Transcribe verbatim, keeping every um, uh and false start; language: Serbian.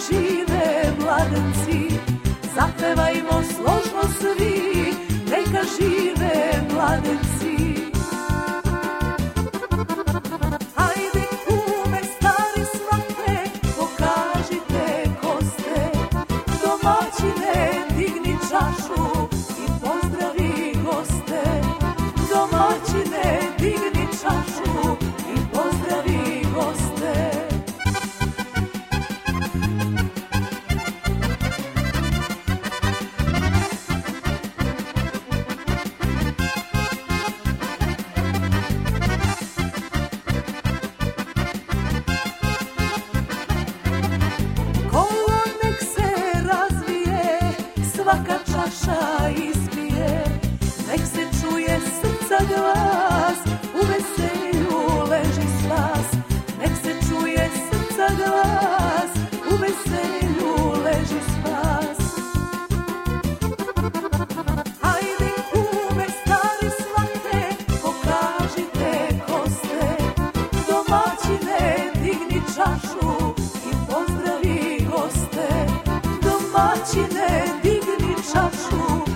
žive mladenci, zapevajmo složno svi, neka žive mladenci. Hajde kume stari svate, pokažite ko ste, domaćine digni čašu i pozdravi goste, domaćine digni čašu i pozdravi goste. Kola nek se razvije, svaka čaša ispije, nek se čuje srca glas, u veselju leži spas. Nek se čuje srca glas, u veselju leži spas. Hajde kume stari svate, pokažite ko ste, domaćine digni čašu i pozdravi goste, domaćine digni čašu